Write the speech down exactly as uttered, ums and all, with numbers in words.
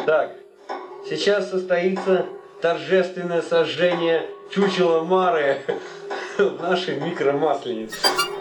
Так, сейчас состоится торжественное сожжение чучела Мары в нашей микромасленице.